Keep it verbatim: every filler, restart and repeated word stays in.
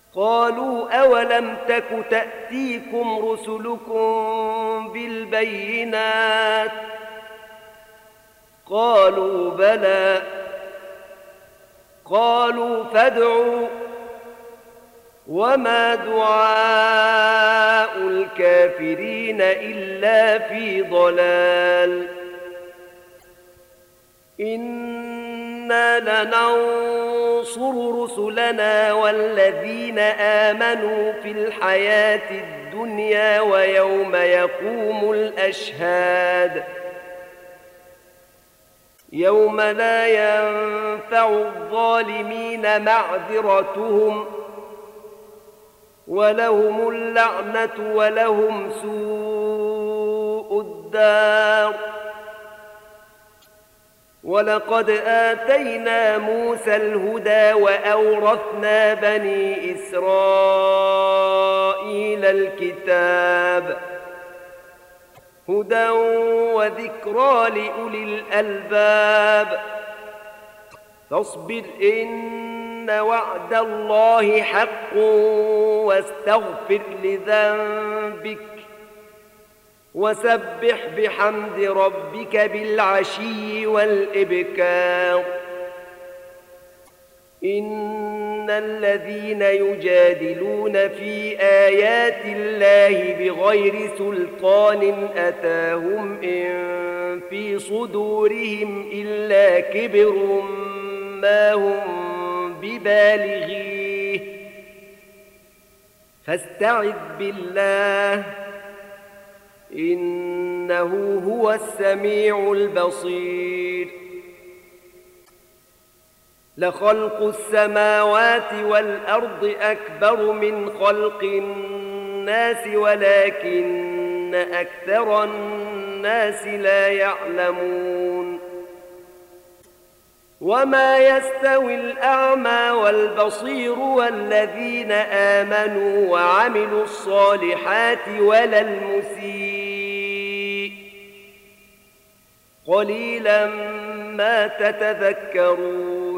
قالوا أولم تك تأتيكم رسلكم بالبينات قالوا بلى قالوا فادعوا وما دعاء الكافرين إلا في ضلال إنا لننصر رسلنا والذين آمنوا في الحياة الدنيا ويوم يقوم الأشهاد يوم لا ينفع الظالمين معذرتهم ولهم اللعنة ولهم سوء الدار ولقد آتينا موسى الهدى وأورثنا بني إسرائيل الكتاب هدى وذكرى لأولي الألباب فاصبر إن وعد الله حق واستغفر لذنبك وسبح بحمد ربك بالعشي والإبكار إن الذين يجادلون في آيات الله بغير سلطان أتاهم إن في صدورهم إلا كبر ما هم ببالغيه فاستعذ بالله إنه هو السميع البصير لخلق السماوات والأرض أكبر من خلق الناس ولكن أكثر الناس لا يعلمون وما يستوي الأعمى والبصير والذين آمنوا وعملوا الصالحات ولا المسيء قليلا ما تتذكرون